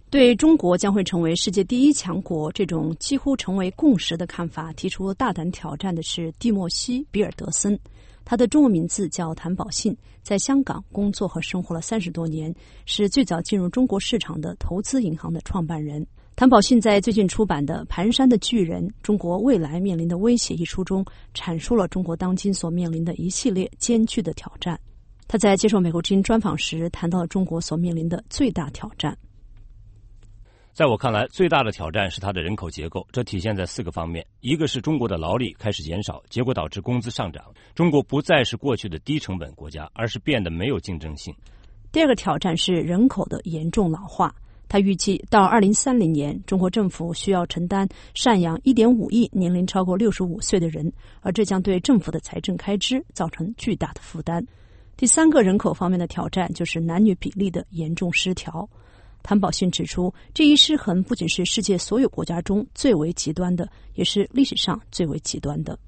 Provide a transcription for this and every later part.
对中国将会成为世界第一强国这种几乎成为共识的看法提出大胆挑战的是蒂莫西·比尔德森，他的中文名字叫谭宝信，在香港工作和生活了30多年，是最早进入中国市场的投资银行的创办人。谭宝信在最近出版的《蹒跚的巨人：中国未来面临的威胁》一书中，阐述了中国当今所面临的一系列艰巨的挑战。他在接受美国之音专访时谈到了中国所面临的最大挑战。 在我看来，最大的挑战是它的人口结构，这体现在4个方面。一个是中国的劳力开始减少，结果导致工资上涨，中国不再是过去的低成本国家，而是变得没有竞争性。 第二个挑战是人口的严重老化，他预计到2030年，中国政府需要承担赡养1.5亿年龄超过65岁的人，而这将对政府的财政开支造成巨大的负担。第三个人口方面的挑战就是男女比例的严重失调。谭宝信指出，这一失衡不仅是世界所有国家中最为极端的，也是历史上最为极端的。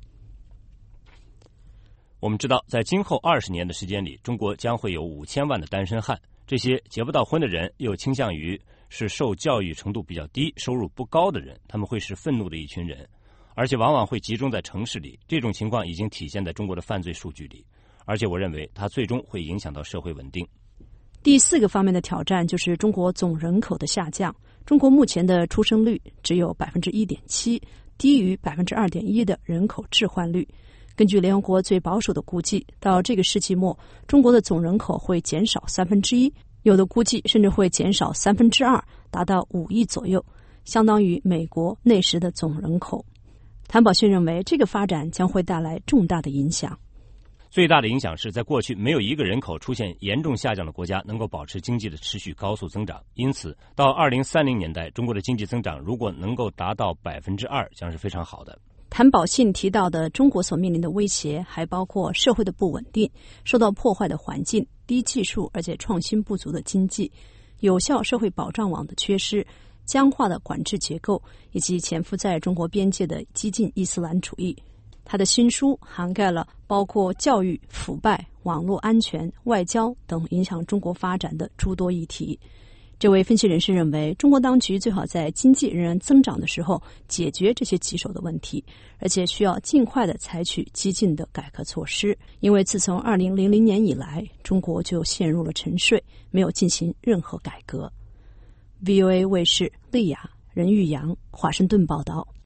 我们知道，在今后20年的时间里，中国将会有5000万的单身汉，这些结不到婚的人又倾向于是受教育程度比较低、收入不高的人，他们会是愤怒的一群人，而且往往会集中在城市里。这种情况已经体现在中国的犯罪数据里，而且我认为它最终会影响到社会稳定。 第4个方面的挑战就是中国总人口的下降。中国目前的出生率只有 1.7%， 低于 2.1% 的人口置换率。根据联合国最保守的估计，到这个世纪末，中国的总人口会减少1/3，有的估计甚至会减少2/3，达到5亿左右，相当于美国那时的总人口。谭宝信认为，这个发展将会带来重大的影响。 最大的影响是在过去没有一个人口出现严重下降的国家能够保持经济的持续高速增长，因此到2030年代，中国的经济增长如果能够达到2%，将是非常好的。 谭宝信提到的中国所面临的威胁还包括社会的不稳定、受到破坏的环境、低技术而且创新不足的经济、有效社会保障网的缺失、僵化的管制结构，以及潜伏在中国边界的激进伊斯兰主义。他的新书涵盖了包括教育、腐败、网络安全、外交等影响中国发展的诸多议题。这位分析人士认为，中国当局最好在经济仍然增长的时候解决这些棘手的问题，而且需要尽快地采取激进的改革措施，因为自从2000年以来，中国就陷入了沉睡，没有进行任何改革。VOA 卫视，丽雅、任玉阳，华盛顿报道。